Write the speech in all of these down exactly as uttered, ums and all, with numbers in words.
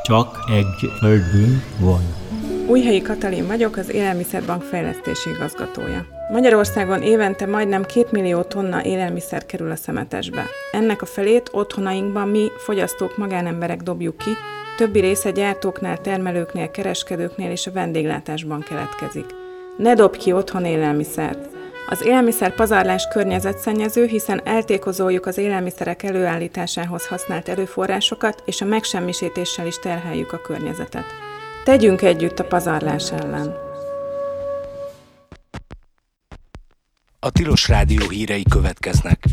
Csak egy földünk van. Újhelyi Katalin vagyok, az Élelmiszerbank fejlesztési igazgatója. Magyarországon évente majdnem két millió tonna élelmiszer kerül a szemetesbe. Ennek a felét otthonainkban mi, fogyasztók, magánemberek dobjuk ki, többi része gyártóknál, termelőknél, kereskedőknél és a vendéglátásban keletkezik. Ne dobj ki otthon élelmiszert! Az élelmiszer pazarlás környezetszennyező, hiszen eltékozoljuk az élelmiszerek előállításához használt erőforrásokat, és a megsemmisítéssel is terheljük a környezetet. Tegyünk együtt a pazarlás ellen! A Tilos Rádió hírei következnek.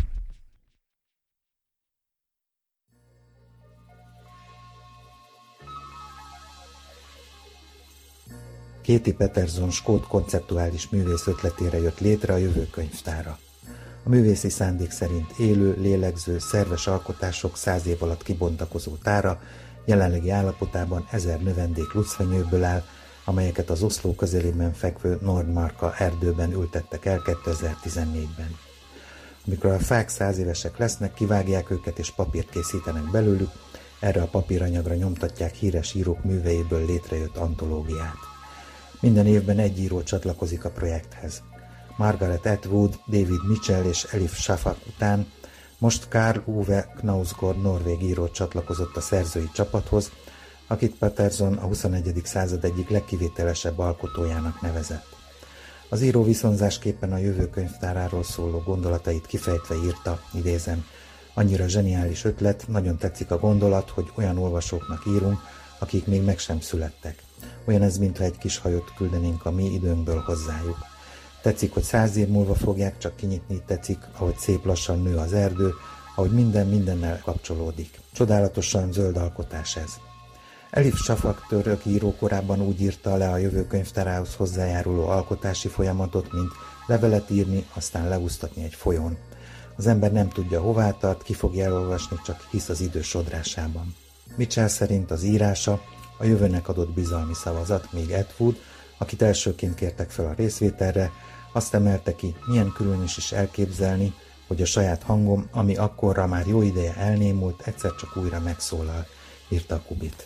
Katie Peterson skót konceptuális művész ötletére jött létre a Jövő könyvtára. A művészi szándék szerint élő, lélegző, szerves alkotások száz év alatt kibontakozó tára jelenlegi állapotában ezer növendék lucfenyőből áll, amelyeket az Oszló közelében fekvő Nordmarka erdőben ültettek el kétezer-tizennégyben. Amikor a fák száz évesek lesznek, kivágják őket és papírt készítenek belőlük, erre a papíranyagra nyomtatják híres írók műveiből létrejött antológiát. Minden évben egy író csatlakozik a projekthez. Margaret Atwood, David Mitchell és Elif Shafak után most Karl Ove Knausgård norvég író csatlakozott a szerzői csapathoz, akit Peterson a huszonegyedik század egyik legkivételesebb alkotójának nevezett. Az író viszonzásképpen a Jövő könyvtáráról szóló gondolatait kifejtve írta, idézem, annyira zseniális ötlet, nagyon tetszik a gondolat, hogy olyan olvasóknak írunk, akik még meg sem születtek. Olyan ez, mintha egy kis hajót küldenénk a mi időnkből hozzájuk. Tetszik, hogy száz év múlva fogják csak kinyitni, tetszik, ahogy szép lassan nő az erdő, ahogy minden mindennel kapcsolódik. Csodálatosan zöld alkotás ez. Elif Shafak török író korábban úgy írta le a Jövő könyvtárához hozzájáruló alkotási folyamatot, mint levelet írni, aztán leúsztatni egy folyón. Az ember nem tudja, hová tart, ki fogja elolvasni, csak hisz az idő sodrásában. Mitchell szerint az írása a jövőnek adott bizalmi szavazat, míg Atwood, akit elsőként kértek fel a részvételre, azt emelte ki, milyen különös is elképzelni, hogy a saját hangom, ami akkorra már jó ideje elnémult, egyszer csak újra megszólal, írta a Kubit.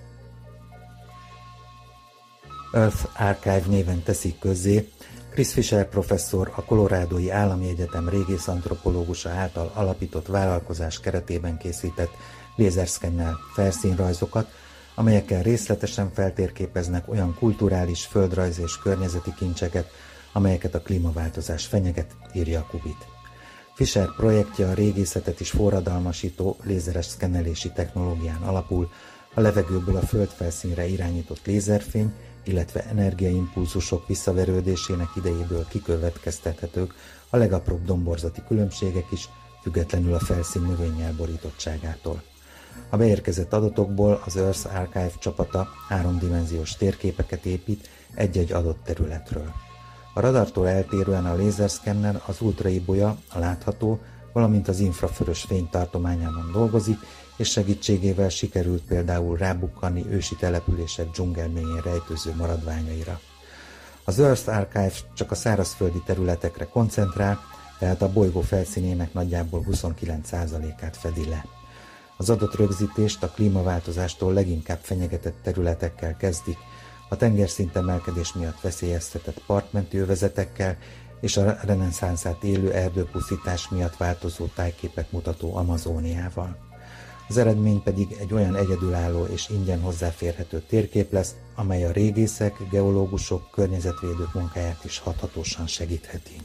Earth Archive néven teszik közzé Chris Fisher professzor, a Colorado-i Állami Egyetem régészantropológusa által alapított vállalkozás keretében készített lézerszkennel felszínrajzokat, amelyekkel részletesen feltérképeznek olyan kulturális, földrajzi és környezeti kincseket, amelyeket a klímaváltozás fenyeget, írja a Kubit. Fisher projektje a régészetet is forradalmasító lézeres szkennelési technológián alapul, a levegőből a földfelszínre irányított lézerfény, illetve energiaimpulzusok visszaverődésének idejéből kikövetkeztethetők a legapróbb domborzati különbségek is, függetlenül a felszín növényel borítottságától. A beérkezett adatokból az Earth Archive csapata háromdimenziós térképeket épít egy-egy adott területről. A radartól eltérően a lézerszkenner az ultraibolya, a látható, valamint az infravörös fény tartományában dolgozik, és segítségével sikerült például rábukkanni ősi települések dzsungelmélyén rejtőző maradványaira. Az Earth Archive csak a szárazföldi területekre koncentrál, tehát a bolygó felszínének nagyjából huszonkilenc százalékát fedi le. Az adatrögzítést a klímaváltozástól leginkább fenyegetett területekkel kezdik, a tengerszint emelkedés miatt veszélyeztetett partmenti övezetekkel és a reneszánszát élő erdőpusztítás miatt változó tájképet mutató Amazóniával. Az eredmény pedig egy olyan egyedülálló és ingyen hozzáférhető térkép lesz, amely a régészek, geológusok, környezetvédők munkáját is hathatósan segítheti.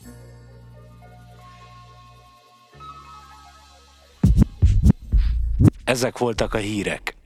Ezek voltak a hírek.